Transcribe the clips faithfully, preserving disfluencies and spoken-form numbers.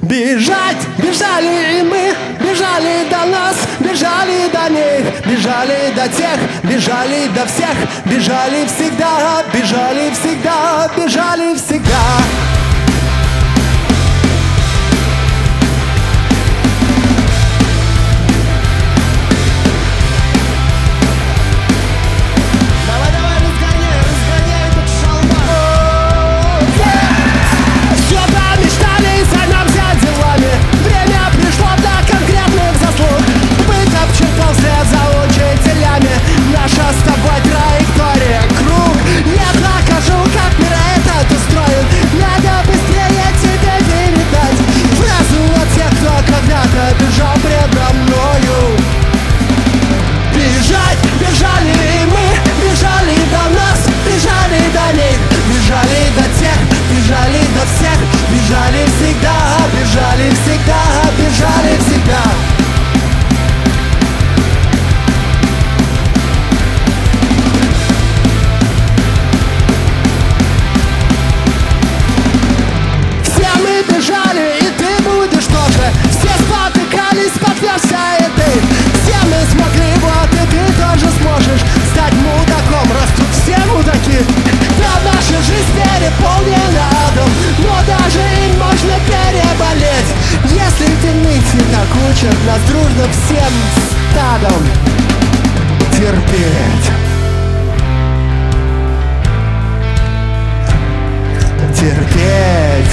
Бежать, бежали и мы, бежали до нас, бежали до них, бежали до тех, бежали до всех, бежали всегда, бежали всегда, бежали всегда. Наша с тобой траектория, круг. Я покажу, как мир этот устроен. Надо быстрее тебе передать фразу от тех, кто когда-то бежал предо мною. Бежать, бежали и мы, бежали до нас, бежали до них, бежали до тех, бежали до всех, бежали всегда, бежали всегда, бежали всегда. Так учат нас дружно всем стадом терпеть. Терпеть.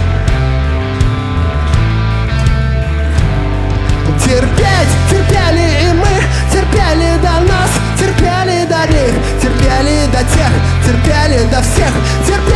Терпеть, терпели и мы, терпели до нас, терпели до них, терпели до тех, терпели до всех, терпели.